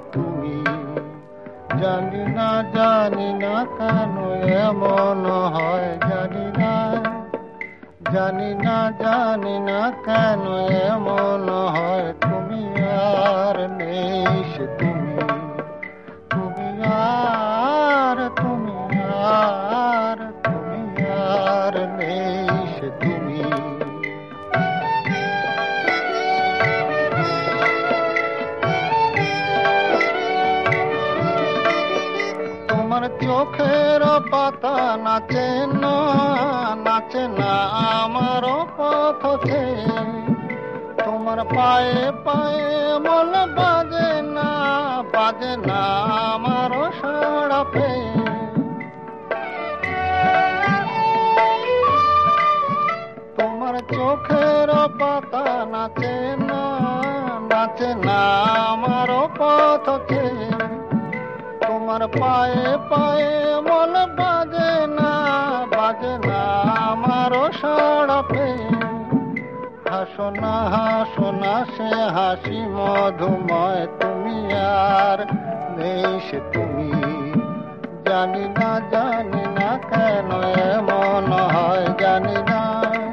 তুমি। জানি না কেন এমন হয়, জানি না কেন এমন হয়। তুমি আর নেই সে তুমি, তুমি আর নেই সে তুমি। তোমার চোখের পাতা নাচে না আমার পথে। তোমার পায়ে পায়ে মন বাজে না আমার সাড়া পেয়ে। তোমার চোখের পাতা নাচে না আমার পথে। তোমার পায়ে পায়ে মন বাজে না আমার সাড়া পেয়ে। হাসো না সে হাসি মধুময়, তুমি আর নেই সে তুমি। জানি না কেন এমন হয়, জানি না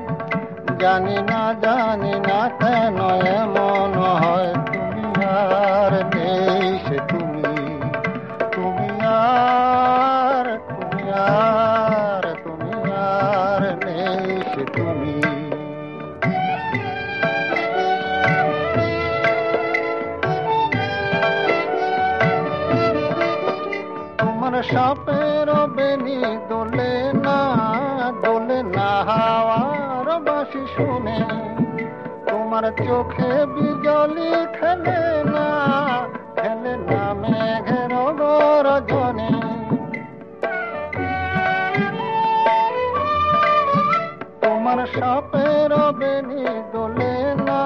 কেন এমন হয়। তুমি আর নেই সে তুমি, তুমি আর নেই সে তুমি। তোমার সাপের বেনি দোলে না হাওয়ার বাঁশি শুনে। তোমার চোখে বিজলি খেলে না মেঘের গর্জনে। তোমার সাপের বেনি দোলে না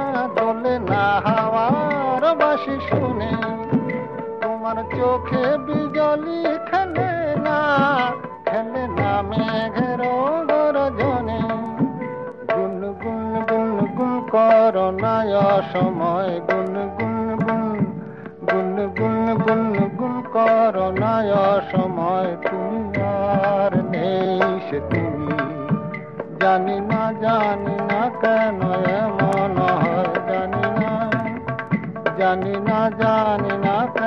হাওয়ার বাঁশি শুনে। তোমার চোখে বিজলি খেলে না মেঘের গর্জনে। গুন করোনায় সময়, গুন করোনায় সময়। তুমি আর নেই সে তুমি। জানি না কেন এমন হয়, জানি না কেন